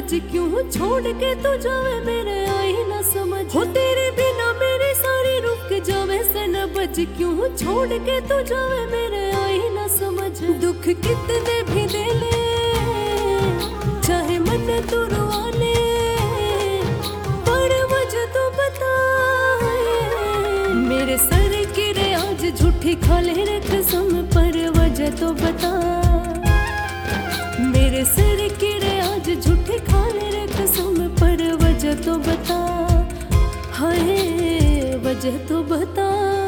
बज क्यों छोड़ के तू जावे मेरे आई ना समझ हो तेरे बिना मेरी सारी रुक जावे से न बज क्यों छोड़ के तू जावे मेरे आई ना समझ दुख कितने भी दे ले चाहे मन तू रुआ ले पर वजह तो बता मेरे सर की रे आज झूठी खा ले रे कसम पर वजह तो बता मेरे सर की रे आज झूठी खा ले रे कसम पर वजह तो बता हाय वजह तो बता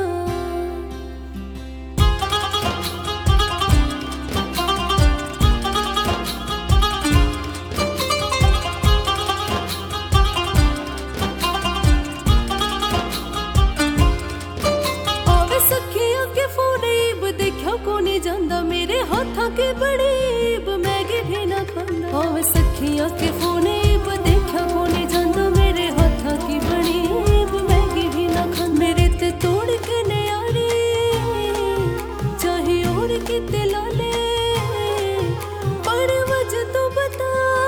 कोनी जांदा मेरे हाथा के बड़ीब मैगी भी ना खांदा ओ सखिया के फोनेब देखा कोनी जांदा मेरे हाथा की बड़ीब मैगी भी ना खांदा मेरे ते तोड़ के नयारी चाहे और किते ला ले पर वजह तो बता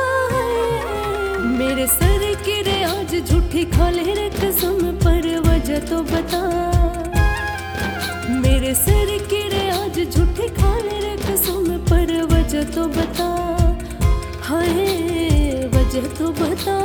मेरे सर की रे आज झूठी खा ले रे कसम पर वजह तो बता मेरे सर की रे आज झूठी खा ले रे कसम पर वजह तो बता हाय वजह तो बता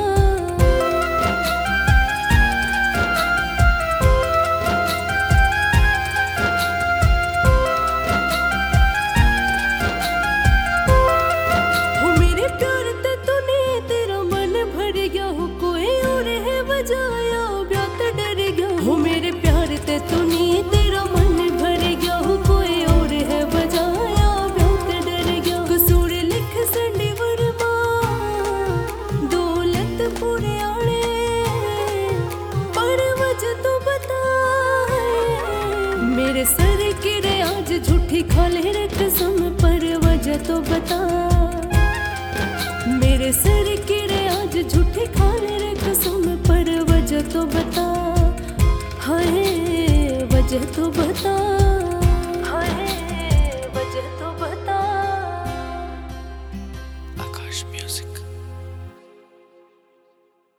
हो मेरे प्यार ते तूने तेरा मन भर गया हो कोई और है बजाया ब्यात डर गया हो मेरे प्यार ते तूने तेरा मन भर गया हो कोई और है बजाया ब्यात डर गया कसूर लिख संडी वर्मा दौलत पूरे आले पर वजह तो बता मेरे सर की रे आज झूठी खा ले रे कसम पर वजह तो बता मेरे सर की रे आज झूठी खा ले रे कसम पर वजह तो बता हाय वजह तो बता।